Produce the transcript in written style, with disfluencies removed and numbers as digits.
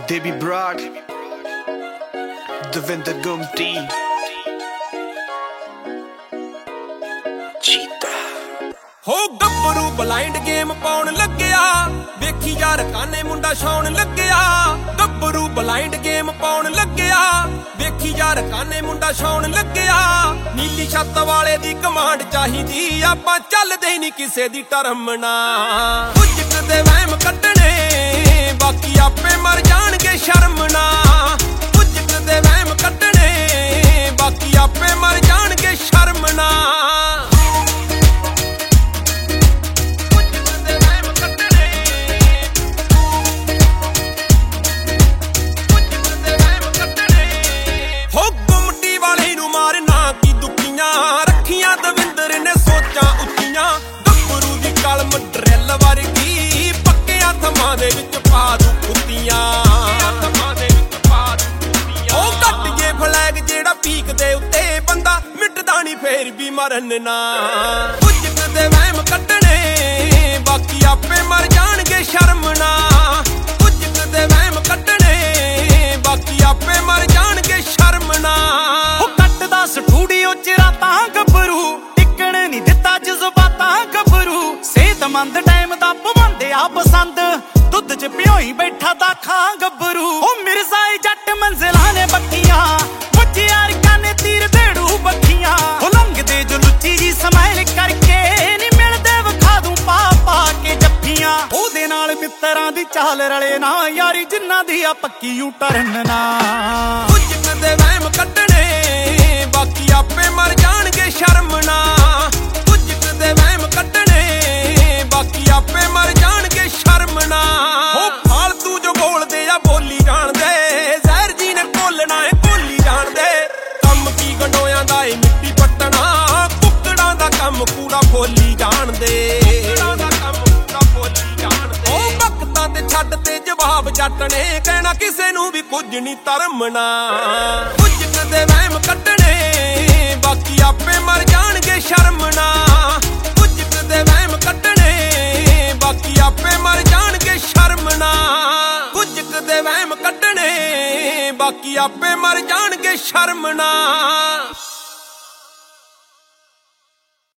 Debbie Brock, Devinder Gumti, Cheetah। हो गब्बरू blind game पाउण लग्या, वेखी यार काने मुंडा छाउण लग्या। गब्बरू ब्लाइंड गेम पाउण लग्या, वेखी यार काने मुंडा छाउण लग्या। नीली छत्त वाले दी कमांड चाहीदी, आपां चलदे नहीं किसे दी टरम नाल। कुछ कदे वहम कड्डणे, बाकी आपे मर जाणगे शर्म नाल। कुछ कदे वहम कड्डणे, बाकी आपे मर जाणगे शर्म नाल। दविंदर ने सोचा उच्चियां, गब्बरू दी कलम ड्रिल वर्गी, पक्कियां थमां दे विच पा दूं कुत्तियां। ओ कट जे फ्लैग जेड़ा पीक दे उत्ते, बंदा मिटदा नहीं फेर भी मरन ना। कुछ कदे वहम कड्डणे, बाकी आपे मर जाणगे शर्म ना। कुछ कदे वहम कड्डणे, बाकी आपे मर जाणगे शर्म ना। ओ कट्टदा स्टूडियो च रातां गब्बरू, टिकण नहीं दिता जज्बातां गब्बरू। सेहतमंद टाइम दा पवांदे आ पसंद, दुध च प्योई बैठा दा खां गब्बरू। ओ मिर्जाए जट मंजिलां ने बक्खियां, मुझे यार काने तीर देड़ू बखियां। ओ लंघदे जो लुच्ची जी समाइल करके, नी मिलदे विखा दूं पा पा के जफ्फियां। ओदे नाल मित्तरां दी चाल रले ना, यारी जिन्नां दी आ पक्की यू टरन ना। कुछ कदे वहम कड्डणे, बाकी आपे मर जाणगे शर्म ना। कुछ कदे वहम कड्डणे, बाकी आपे मर जाणगे शर्म ना। हो फालतू जो बोलदे आ बोली जाण दे, ज़हर जी ने घोलना है घोली जाण दे। कम की गंडोयां दा ए मिट्टी पट्टना, कुक्कड़ां दा कम कूड़ा खोली जाण दे। ओ वक्तां ते छड्ड ते जवाब जट ने, कहना किसे नूं भी कुछ नहीं धर्म ना। कुछ कदे वहम कड्डणे, बाकी आपे मर जाणगे शर्म ना। कुछ कदे वहम कड्डणे, बाकी आपे मर जाणगे शर्म ना। कुछ कदे वहम कड्डणे, बाकी आपे मर जाणगे शर्म ना।